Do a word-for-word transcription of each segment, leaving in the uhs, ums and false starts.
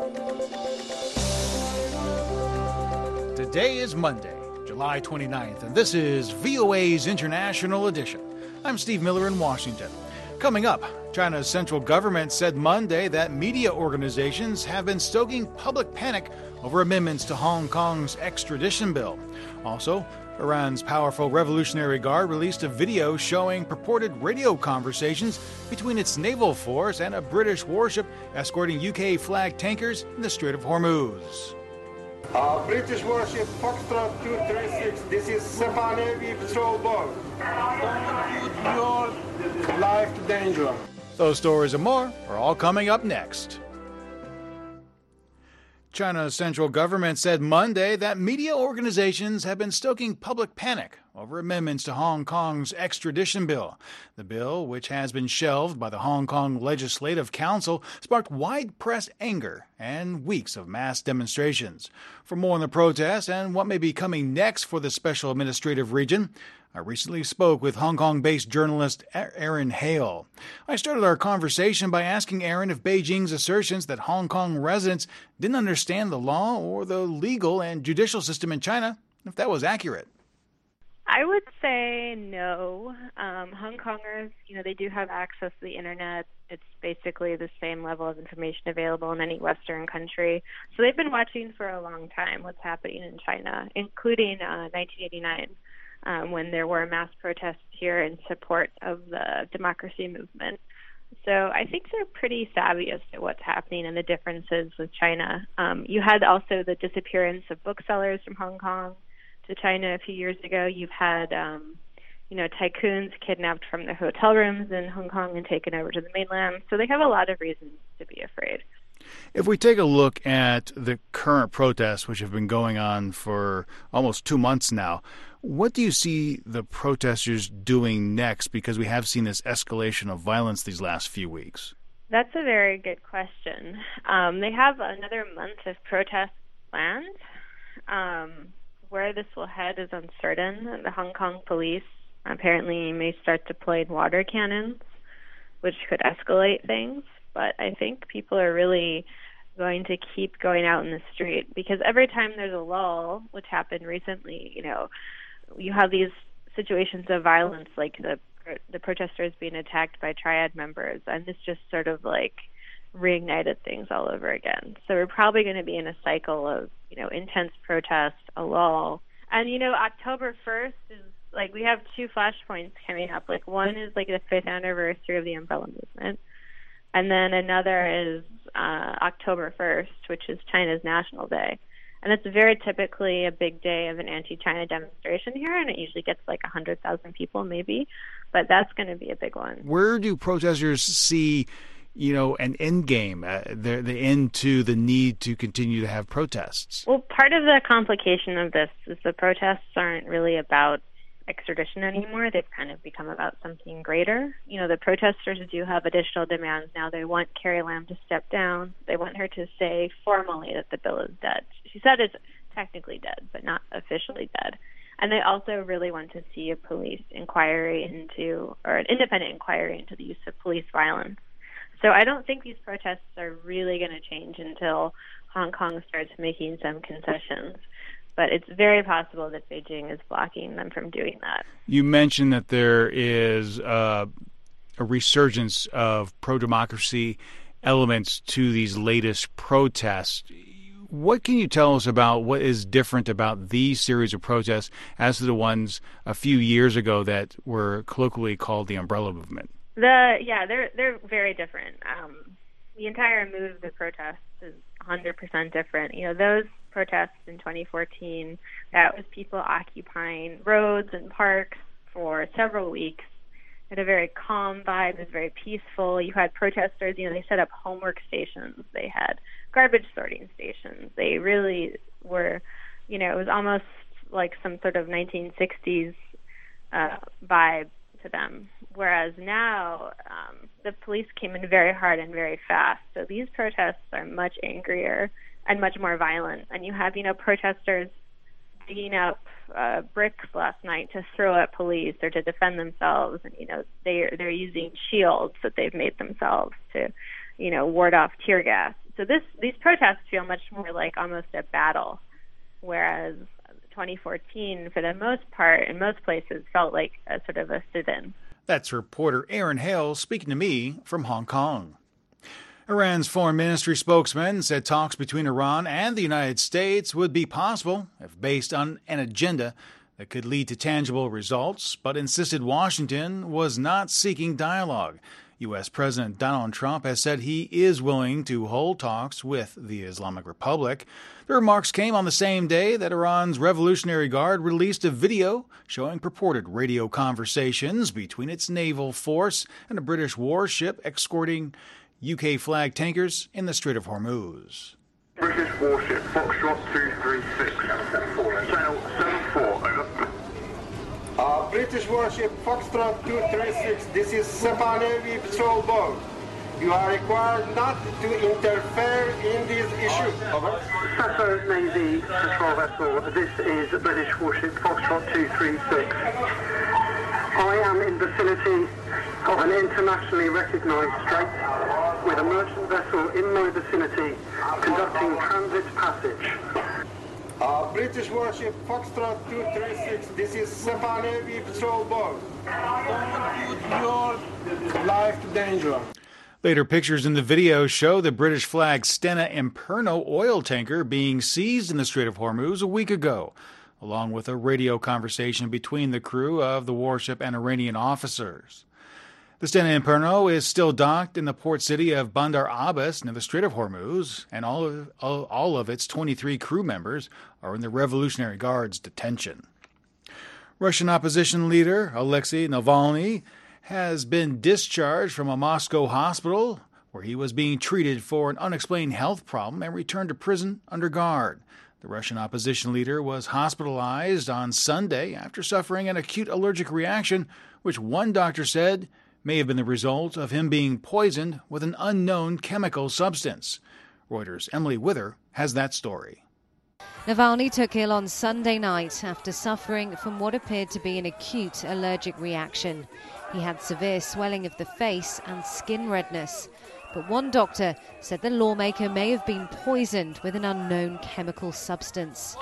Today is Monday, July twenty-ninth, and this is V O A's International Edition. I'm Steve Miller in Washington. Coming up, China's central government said Monday that media organizations have been stoking public panic over amendments to Hong Kong's extradition bill. Also, Iran's powerful Revolutionary Guard released a video showing purported radio conversations between its naval force and a British warship escorting U K-flagged tankers in the Strait of Hormuz. Uh, British warship Foxtrot two thirty-six. This is Sepah Navy patrol boat. Don't put your life to danger. Those stories and more are all coming up next. China's central government said Monday that media organizations have been stoking public panic over amendments to Hong Kong's extradition bill. The bill, which has been shelved by the Hong Kong Legislative Council, sparked wide press anger and weeks of mass demonstrations. For more on the protests and what may be coming next for the Special Administrative Region, I recently spoke with Hong Kong-based journalist Aaron Hale. I started our conversation by asking Aaron if Beijing's assertions that Hong Kong residents didn't understand the law or the legal and judicial system in China, if that was accurate. I would say no. Um, Hong Kongers, you know, they do have access to the internet. It's basically the same level of information available in any Western country. So they've been watching for a long time what's happening in China, including uh, nineteen eighty-nine. Um, when there were mass protests here in support of the democracy movement. So I think they're pretty savvy as to what's happening and the differences with China. Um, you had also the disappearance of booksellers from Hong Kong to China a few years ago. You've had, um, you know, tycoons kidnapped from their hotel rooms in Hong Kong and taken over to the mainland. So they have a lot of reasons to be afraid. If we take a look at the current protests, which have been going on for almost two months now, what do you see the protesters doing next? Because we have seen this escalation of violence these last few weeks. That's a very good question. Um, they have another month of protests planned. Um, where this will head is uncertain. The Hong Kong police apparently may start deploying water cannons, which could escalate things. But I think people are really going to keep going out in the street because every time there's a lull, which happened recently, you know, you have these situations of violence like the the protesters being attacked by Triad members, and this just sort of like reignited things all over again. So we're probably going to be in a cycle of, you know, intense protest, a lull. And, you know, October first is like we have two flashpoints coming up. Like one is like the fifth anniversary of the Umbrella Movement. And then another is uh, October first, which is China's National Day. And it's very typically a big day of an anti-China demonstration here, and it usually gets like one hundred thousand people maybe. But that's going to be a big one. Where do protesters see, you know, an end game, uh, the, the end to the need to continue to have protests? Well, part of the complication of this is the protests aren't really about extradition anymore. They've kind of become about something greater. You know, the protesters do have additional demands now. They want Carrie Lam to step down. They want her to say formally that the bill is dead. She said it's technically dead, but not officially dead. And they also really want to see a police inquiry into, or an independent inquiry into the use of police violence. So I don't think these protests are really going to change until Hong Kong starts making some concessions. But it's very possible that Beijing is blocking them from doing that. You mentioned that there is uh, a resurgence of pro-democracy elements to these latest protests. What can you tell us about what is different about these series of protests as to the ones a few years ago that were colloquially called the Umbrella Movement? The yeah, they're they're very different. Um, the entire mood of the protests is one hundred percent different. You know, those protests in twenty fourteen, that was people occupying roads and parks for several weeks. It had a very calm vibe. It was very peaceful. You had protesters, you know, they set up homework stations. They had garbage sorting stations. They really were, you know, it was almost like some sort of nineteen sixties uh, vibe to them. Whereas now, um, the police came in very hard and very fast. So these protests are much angrier and much more violent. And you have, you know, protesters digging up uh, bricks last night to throw at police or to defend themselves. And, you know, they're, they're using shields that they've made themselves to, you know, ward off tear gas. so this these protests feel much more like almost a battle, whereas twenty fourteen, for the most part, in most places, felt like a sort of a sit-in. That's reporter Erin Hale speaking to me from Hong Kong. Iran's foreign ministry spokesman said talks between Iran and the United States would be possible if based on an agenda that could lead to tangible results, but insisted Washington was not seeking dialogue. U S. President Donald Trump has said he is willing to hold talks with the Islamic Republic. The remarks came on the same day that Iran's Revolutionary Guard released a video showing purported radio conversations between its naval force and a British warship escorting U K-flagged tankers in the Strait of Hormuz. British warship, Foxtrot two three six, channel seven four, over. Uh, British warship, Foxtrot two three six, this is Sepah Navy patrol boat. You are required not to interfere in this issue. Over. Sepah Navy patrol vessel, this is British warship, Foxtrot two three six. I am in vicinity of an internationally recognised strait with a merchant vessel in my vicinity conducting transit passage. Uh, British warship Foxtrot two three six, this is Sepah Navy patrol boat. Don't put your life to danger. Later pictures in the video show the British-flagged Stena Imperno oil tanker being seized in the Strait of Hormuz a week ago, along with a radio conversation between the crew of the warship and Iranian officers. The Stena Imperno is still docked in the port city of Bandar Abbas near the Strait of Hormuz, and all of, all, all of its twenty-three crew members are in the Revolutionary Guard's detention. Russian opposition leader Alexei Navalny has been discharged from a Moscow hospital where he was being treated for an unexplained health problem and returned to prison under guard. The Russian opposition leader was hospitalized on Sunday after suffering an acute allergic reaction, which one doctor said may have been the result of him being poisoned with an unknown chemical substance. Reuters' Emily Wither has that story. Navalny took ill on Sunday night after suffering from what appeared to be an acute allergic reaction. He had severe swelling of the face and skin redness. But one doctor said the lawmaker may have been poisoned with an unknown chemical substance.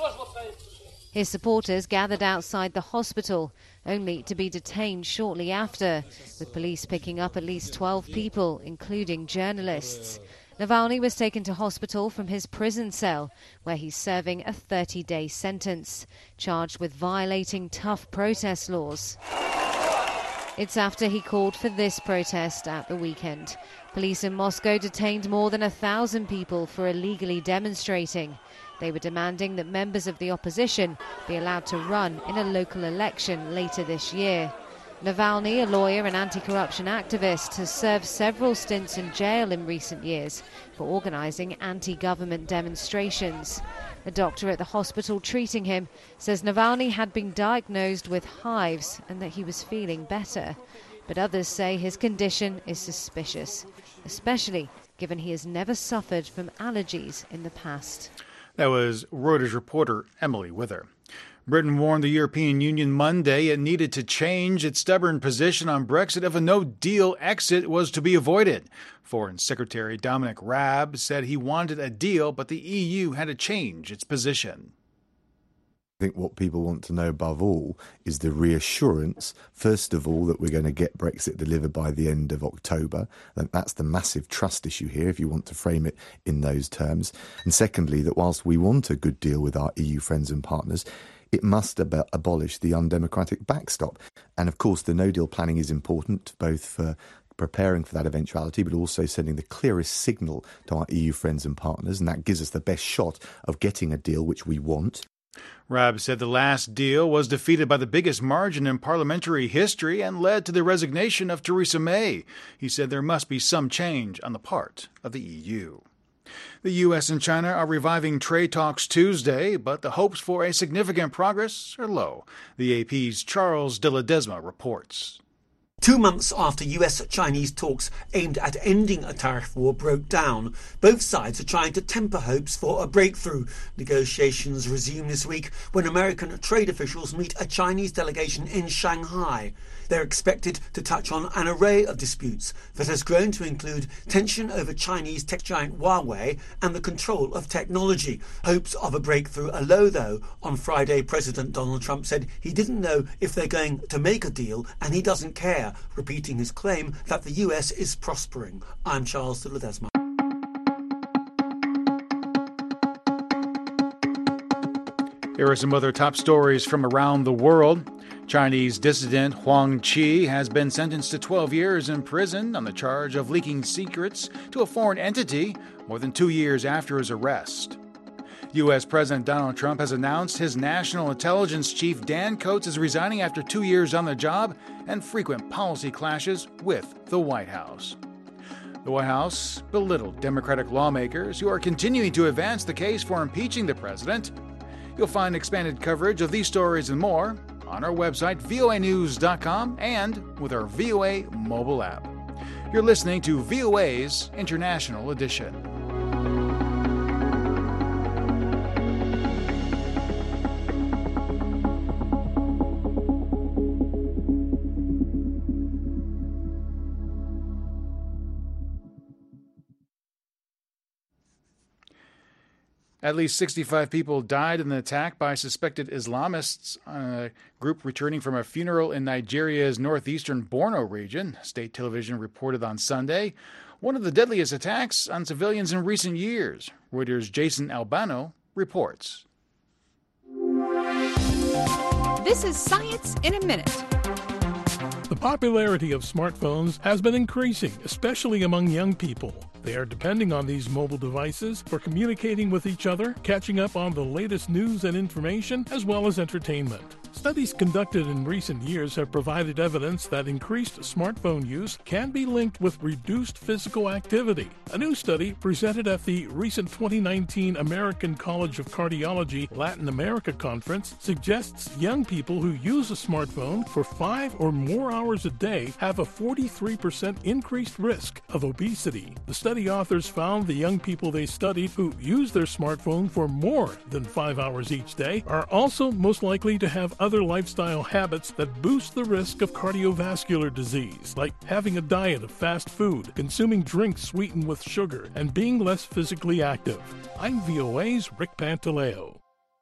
His supporters gathered outside the hospital, only to be detained shortly after, with police picking up at least twelve people, including journalists. Navalny was taken to hospital from his prison cell, where he's serving a thirty-day sentence, charged with violating tough protest laws. It's after he called for this protest at the weekend. Police in Moscow detained more than a thousand people for illegally demonstrating. They were demanding that members of the opposition be allowed to run in a local election later this year. Navalny, a lawyer and anti-corruption activist, has served several stints in jail in recent years for organising anti-government demonstrations. A doctor at the hospital treating him says Navalny had been diagnosed with hives and that he was feeling better. But others say his condition is suspicious, especially given he has never suffered from allergies in the past. That was Reuters reporter Emily Wither. Britain warned the European Union Monday it needed to change its stubborn position on Brexit if a no-deal exit was to be avoided. Foreign Secretary Dominic Raab said he wanted a deal, but the E U had to change its position. I think what people want to know above all is the reassurance, first of all, that we're going to get Brexit delivered by the end of October. That's the massive trust issue here, if you want to frame it in those terms. And secondly, that whilst we want a good deal with our E U friends and partners, it must ab- abolish the undemocratic backstop. And of course, the no-deal planning is important, both for preparing for that eventuality, but also sending the clearest signal to our E U friends and partners. And that gives us the best shot of getting a deal which we want. Raab said the last deal was defeated by the biggest margin in parliamentary history and led to the resignation of Theresa May. He said there must be some change on the part of the E U. The U S and China are reviving trade talks Tuesday, but the hopes for a significant progress are low. The A P's Charles de Ledesma reports. Two months after U S-Chinese talks aimed at ending a tariff war broke down, both sides are trying to temper hopes for a breakthrough. Negotiations resume this week when American trade officials meet a Chinese delegation in Shanghai. They're expected to touch on an array of disputes that has grown to include tension over Chinese tech giant Huawei and the control of technology. Hopes of a breakthrough are low, though. On Friday, President Donald Trump said he didn't know if they're going to make a deal and he doesn't care, repeating his claim that the U S is prospering. I'm Charles de Ledesma. Here are some other top stories from around the world. Chinese dissident Huang Qi has been sentenced to twelve years in prison on the charge of leaking secrets to a foreign entity more than two years after his arrest. U S. President Donald Trump has announced his national intelligence chief Dan Coats is resigning after two years on the job and frequent policy clashes with the White House. The White House belittled Democratic lawmakers who are continuing to advance the case for impeaching the president. You'll find expanded coverage of these stories and more on our website, V O A news dot com, and with our V O A mobile app. You're listening to V O A's International Edition. At least sixty-five people died in the attack by suspected Islamists on a group returning from a funeral in Nigeria's northeastern Borno region, state television reported on Sunday. One of the deadliest attacks on civilians in recent years. Reuters' Jason Albano reports. This is Science in a Minute. The popularity of smartphones has been increasing, especially among young people. They are depending on these mobile devices for communicating with each other, catching up on the latest news and information, as well as entertainment. Studies conducted in recent years have provided evidence that increased smartphone use can be linked with reduced physical activity. A new study presented at the recent twenty nineteen American College of Cardiology Latin America Conference suggests young people who use a smartphone for five or more hours a day have a forty-three percent increased risk of obesity. The study authors found the young people they studied who use their smartphone for more than five hours each day are also most likely to have other lifestyle habits that boost the risk of cardiovascular disease, like having a diet of fast food, consuming drinks sweetened with sugar, and being less physically active. I'm V O A's Rick Pantaleo.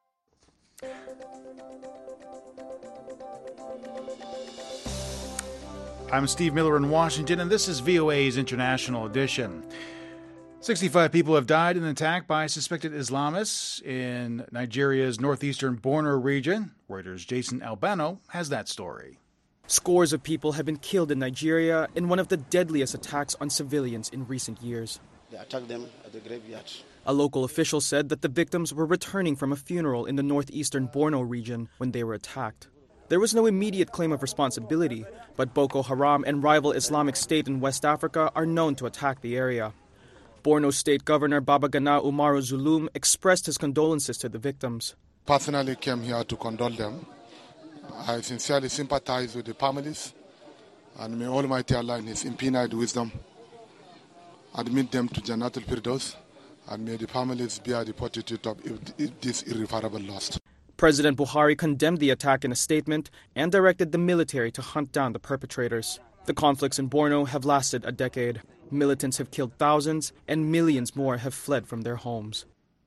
I'm Steve Miller in Washington, and this is V O A's International Edition. sixty-five people have died in an attack by suspected Islamists in Nigeria's northeastern Borno region. Reuters' Jason Albano has that story. Scores of people have been killed in Nigeria in one of the deadliest attacks on civilians in recent years. They attacked them at the graveyard. A local official said that the victims were returning from a funeral in the northeastern Borno region when they were attacked. There was no immediate claim of responsibility, but Boko Haram and rival Islamic State in West Africa are known to attack the area. Borno State Governor Babagana Umaru Zulum expressed his condolences to the victims. Personally came here to condole them. I sincerely sympathize with the families, and may Almighty Allah in His infinite wisdom admit them to Jannatul Firdaus, and may the families bear the fortitude of this irreparable loss. President Buhari condemned the attack in a statement and directed the military to hunt down the perpetrators. The conflicts in Borno have lasted a decade. Militants have killed thousands, and millions more have fled from their homes.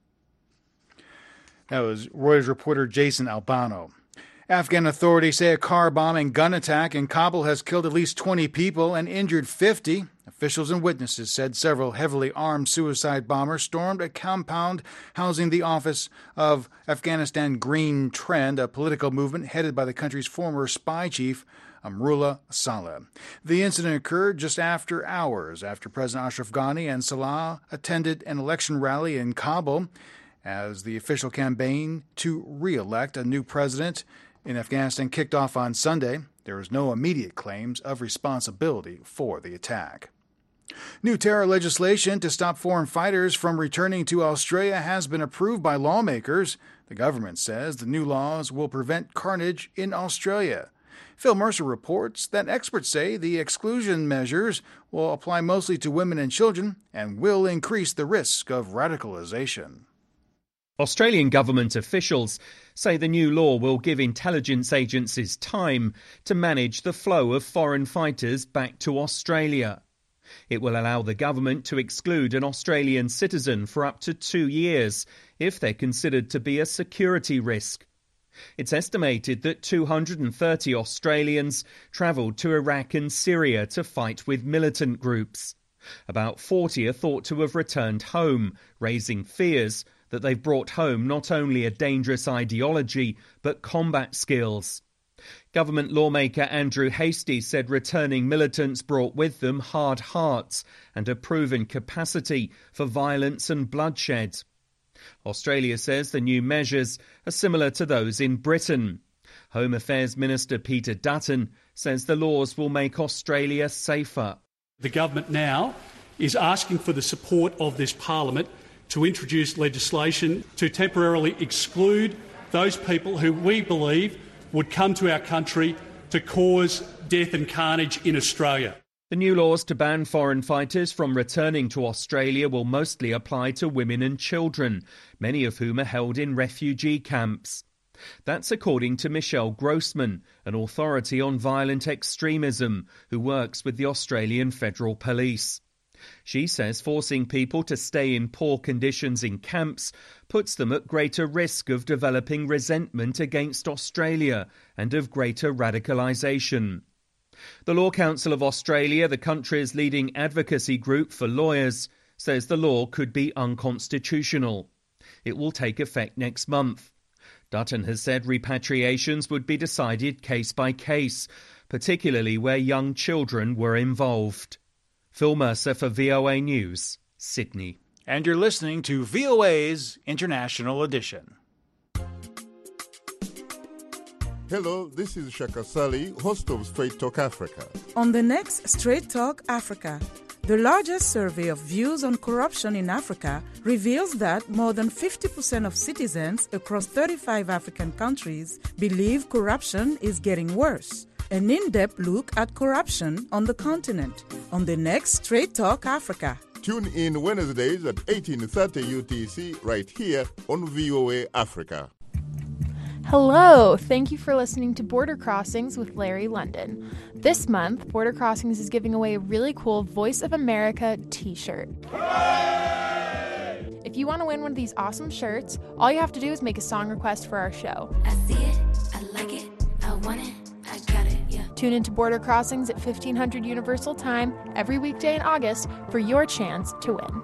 That was Reuters reporter Jason Albano. Afghan authorities say a car bomb and gun attack in Kabul has killed at least twenty people and injured fifty. Officials and witnesses said several heavily armed suicide bombers stormed a compound housing the office of Afghanistan Green Trend, a political movement headed by the country's former spy chief, Amrullah Saleh. The incident occurred just after hours after President Ashraf Ghani and Saleh attended an election rally in Kabul as the official campaign to re-elect a new president in Afghanistan kicked off on Sunday. There was no immediate claims of responsibility for the attack. New terror legislation to stop foreign fighters from returning to Australia has been approved by lawmakers. The government says the new laws will prevent carnage in Australia. Phil Mercer reports that experts say the exclusion measures will apply mostly to women and children and will increase the risk of radicalisation. Australian government officials say the new law will give intelligence agencies time to manage the flow of foreign fighters back to Australia. It will allow the government to exclude an Australian citizen for up to two years if they're considered to be a security risk. It's estimated that two hundred thirty Australians travelled to Iraq and Syria to fight with militant groups. About forty are thought to have returned home, raising fears that they've brought home not only a dangerous ideology but combat skills. Government lawmaker Andrew Hastie said returning militants brought with them hard hearts and a proven capacity for violence and bloodshed. Australia says the new measures are similar to those in Britain. Home Affairs Minister Peter Dutton says the laws will make Australia safer. The government now is asking for the support of this Parliament to introduce legislation to temporarily exclude those people who we believe would come to our country to cause death and carnage in Australia. The new laws to ban foreign fighters from returning to Australia will mostly apply to women and children, many of whom are held in refugee camps. That's according to Michelle Grossman, an authority on violent extremism who works with the Australian Federal Police. She says forcing people to stay in poor conditions in camps puts them at greater risk of developing resentment against Australia and of greater radicalisation. The Law Council of Australia, the country's leading advocacy group for lawyers, says the law could be unconstitutional. It will take effect next month. Dutton has said repatriations would be decided case by case, particularly where young children were involved. Phil Mercer for V O A News, Sydney. And you're listening to V O A's International Edition. Hello, this is Shaka Sali, host of Straight Talk Africa. On the next Straight Talk Africa, the largest survey of views on corruption in Africa reveals that more than fifty percent of citizens across thirty-five African countries believe corruption is getting worse. An in-depth look at corruption on the continent on the next Straight Talk Africa. Tune in Wednesdays at eighteen thirty U T C right here on V O A Africa. Hello, thank you for listening to Border Crossings with Larry London. This month, Border Crossings is giving away a really cool Voice of America t-shirt. Hooray! If you want to win one of these awesome shirts, all you have to do is make a song request for our show. I see it, I like it, I want it, I got it, yeah. Tune into Border Crossings at fifteen hundred Universal Time every weekday in August for your chance to win.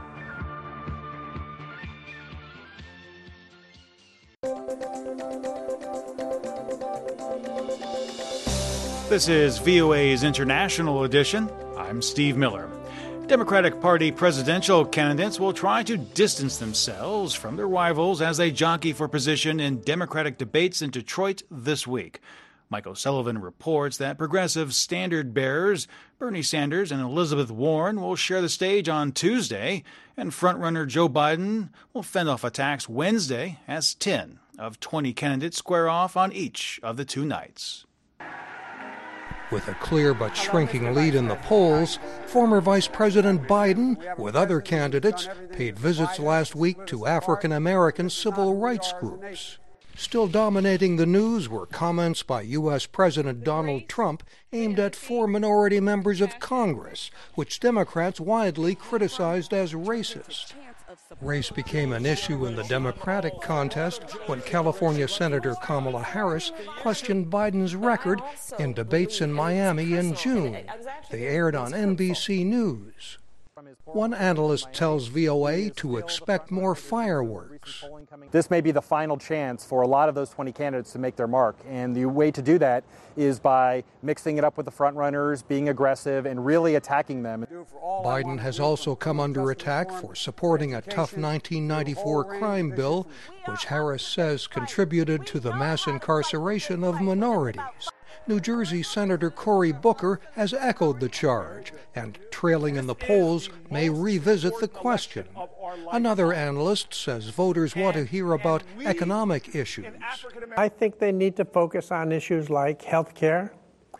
This is V O A's International Edition. I'm Steve Miller. Democratic Party presidential candidates will try to distance themselves from their rivals as they jockey for position in Democratic debates in Detroit this week. Mike O'Sullivan reports that progressive standard-bearers Bernie Sanders and Elizabeth Warren will share the stage on Tuesday, and frontrunner Joe Biden will fend off attacks Wednesday as ten of twenty candidates square off on each of the two nights. With a clear but shrinking lead in the polls, former Vice President Biden, with other candidates, paid visits last week to African-American civil rights groups. Still dominating the news were comments by U S President Donald Trump aimed at four minority members of Congress, which Democrats widely criticized as racist. Race became an issue in the Democratic contest when California Senator Kamala Harris questioned Biden's record in debates in Miami in June. They aired on N B C News. One analyst tells V O A to expect more fireworks. This may be the final chance for a lot of those twenty candidates to make their mark, and the way to do that is by mixing it up with the frontrunners, being aggressive, and really attacking them. Biden has also come under attack for supporting a tough nineteen ninety-four crime bill, which Harris says contributed to the mass incarceration of minorities. New Jersey Senator Cory Booker has echoed the charge and, trailing in the polls, may revisit the question. Another analyst says voters want to hear about economic issues. I think they need to focus on issues like health care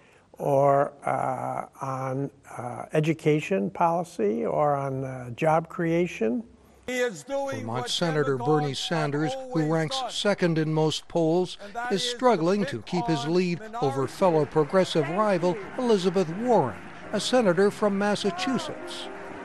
or uh, on uh, education policy or on uh, job creation. Vermont Senator Bernie Sanders, who ranks second in most polls, is struggling to keep his lead over fellow progressive rival Elizabeth Warren, a senator from Massachusetts.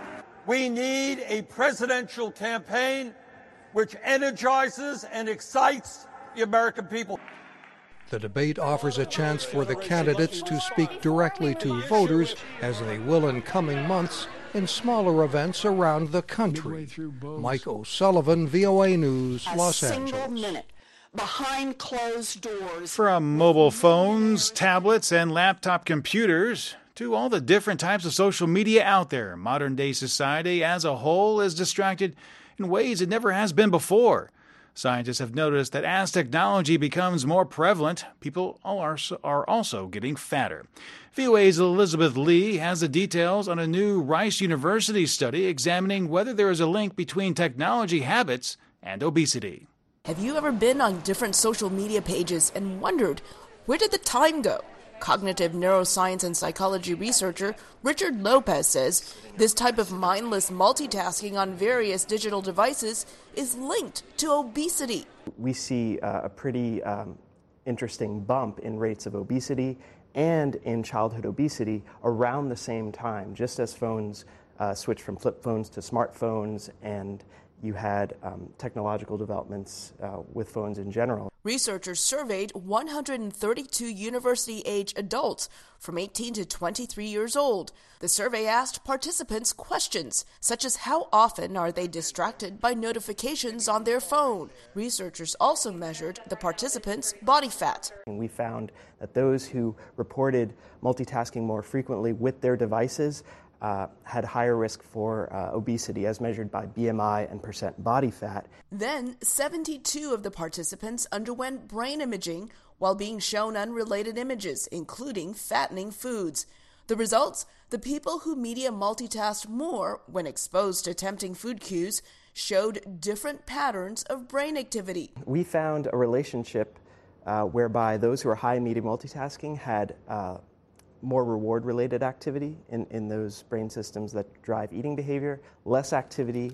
We need a presidential campaign which energizes and excites the American people. The debate offers a chance for the candidates to speak directly to voters, as they will in coming months, in smaller events around the country. Mike O'Sullivan, V O A News, Los Angeles. A single minute behind closed doors. From mobile phones, tablets, and laptop computers to all the different types of social media out there, modern-day society as a whole is distracted in ways it never has been before. Scientists have noticed that as technology becomes more prevalent, people are also getting fatter. V O A's Elizabeth Lee has the details on a new Rice University study examining whether there is a link between technology habits and obesity. Have you ever been on different social media pages and wondered, where did the time go? Cognitive neuroscience and psychology researcher Richard Lopez says this type of mindless multitasking on various digital devices is linked to obesity. We see uh, a pretty um, interesting bump in rates of obesity and in childhood obesity around the same time, just as phones uh, switched from flip phones to smartphones and you had um, technological developments uh, with phones in general. Researchers surveyed one hundred thirty-two university-age adults from eighteen to twenty-three years old. The survey asked participants questions such as how often are they distracted by notifications on their phone. Researchers also measured the participants' body fat. And we found that those who reported multitasking more frequently with their devices Uh, had higher risk for uh, obesity as measured by B M I and percent body fat. Then, seventy-two of the participants underwent brain imaging while being shown unrelated images, including fattening foods. The results? The people who media multitasked more when exposed to tempting food cues showed different patterns of brain activity. We found a relationship uh, whereby those who are high in media multitasking had uh, more reward-related activity in, in those brain systems that drive eating behavior, less activity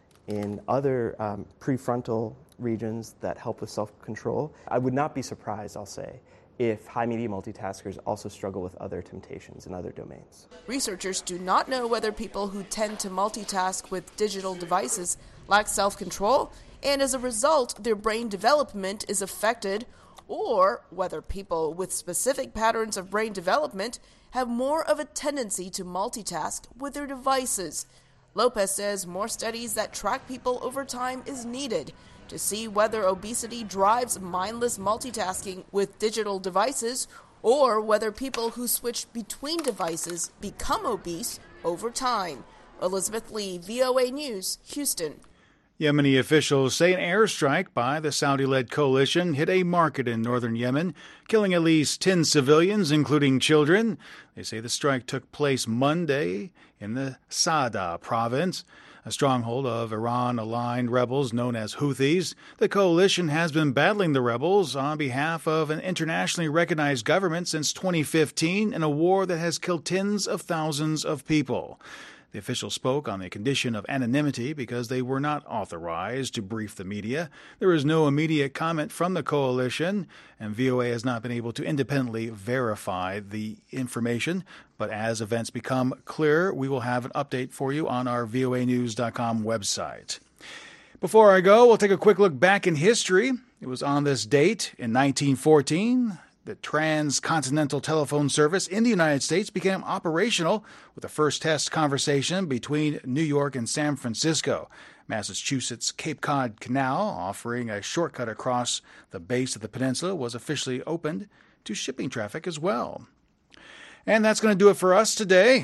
in other um, prefrontal regions that help with self-control. I would not be surprised, I'll say, if high media multitaskers also struggle with other temptations in other domains. Researchers do not know whether people who tend to multitask with digital devices lack self-control, and as a result, their brain development is affected, or whether people with specific patterns of brain development have more of a tendency to multitask with their devices. Lopez says more studies that track people over time is needed to see whether obesity drives mindless multitasking with digital devices or whether people who switch between devices become obese over time. Elizabeth Lee, V O A News, Houston. Yemeni officials say an airstrike by the Saudi-led coalition hit a market in northern Yemen, killing at least ten civilians, including children. They say the strike took place Monday in the Saada province, a stronghold of Iran-aligned rebels known as Houthis. The coalition has been battling the rebels on behalf of an internationally recognized government since twenty fifteen in a war that has killed tens of thousands of people. The official spoke on the condition of anonymity because they were not authorized to brief the media. There is no immediate comment from the coalition, and V O A has not been able to independently verify the information. But as events become clearer, we will have an update for you on our V O A news dot com website. Before I go, we'll take a quick look back in history. It was on this date in nineteen fourteen. The transcontinental telephone service in the United States became operational with the first test conversation between New York and San Francisco. Massachusetts Cape Cod Canal, offering a shortcut across the base of the peninsula, was officially opened to shipping traffic as well. And that's going to do it for us today.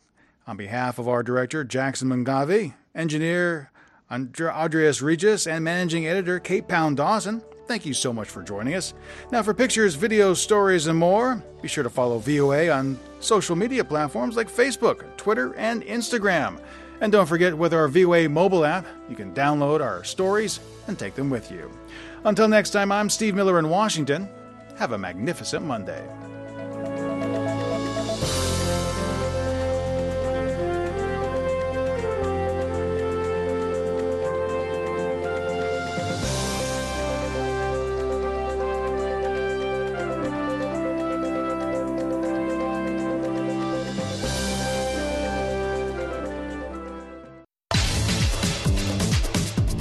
On behalf of our director, Jackson Mungavi, engineer Andreas Regis, and managing editor, Kate Pound Dawson, thank you so much for joining us. Now, for pictures, videos, stories, and more, be sure to follow V O A on social media platforms like Facebook, Twitter, and Instagram. And don't forget, with our V O A mobile app, you can download our stories and take them with you. Until next time, I'm Steve Miller in Washington. Have a magnificent Monday.